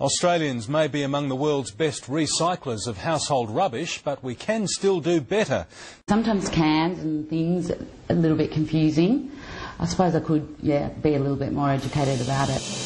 Australians may be among the world's best recyclers of household rubbish, but we can still do better. Sometimes cans and things are a little bit confusing. I suppose I could, be a little bit more educated about it.